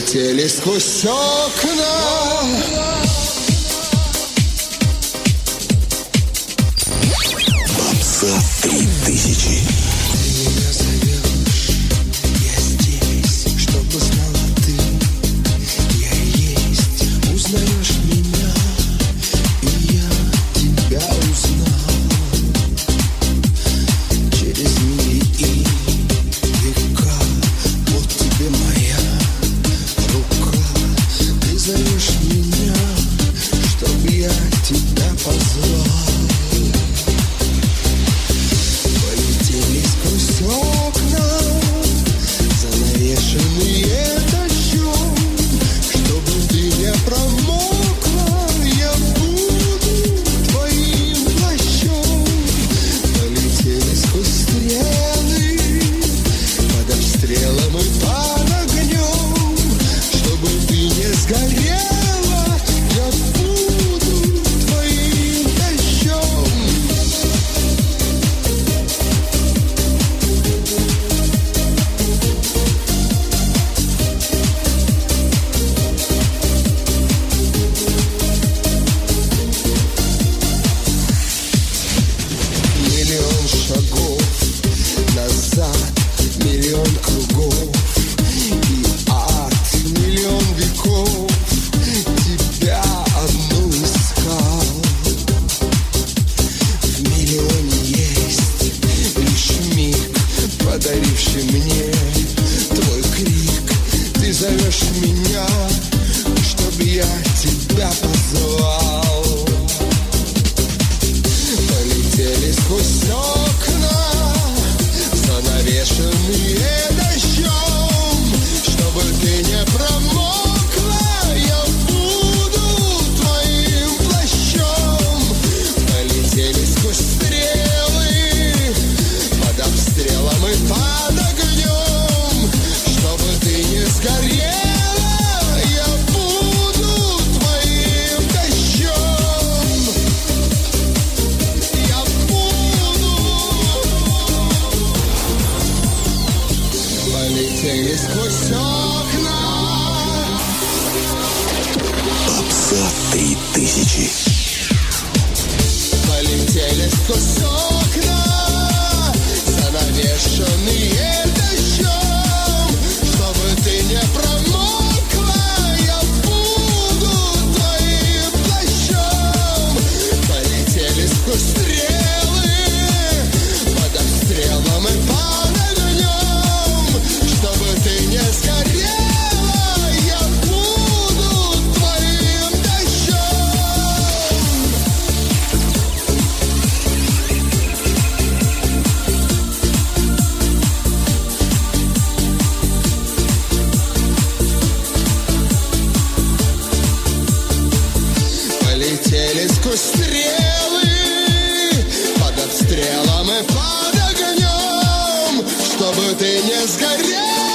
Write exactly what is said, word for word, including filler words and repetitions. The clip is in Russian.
Полетели сквозь окна. Попса три тысячи. Ты меня зовешь, я здесь, чтобы знала ты. Я есть, узнаешь меня, и я тебя узнал. Через мили и века, вот тебе моя рука. Ты зовешь меня, чтоб я тебя позвал. Полетели сквозь окна, занавешенные дождем. Чтобы ты не промокла, я буду твоим плащом. Полетели сквозь стрелы, под обстрелом и под огнем. Чтобы ты не сгорела, я буду твоим дождем. Миллион шагов назад, миллион кругов и ад, миллион веков тебя одну искал. В миллионе есть лишь миг, подаривший мне твой крик. Ты зовешь меня, чтоб я тебя позвал. Полетели сквозь окна, занавешенные дождем. Чтобы ты не промокла, я буду твоим плащом. Полетели сквозь стрелы, под обстрелом и под огнем. Чтобы ты не сгорела, я буду твоим дождем. Я буду. Полетели сквозь окна. Попса три тысячи. Полетели сквозь окна, занавешенные дождем. Чтобы ты не промокла, я буду твоим плащом. Полетели сквозь стрелы, под обстрелом и под огнем. Чтобы ты не сгорела, я буду твоим дождем. Полетели сквозь стрелы, под обстрелом и под огнем. Чтобы ты не сгорела,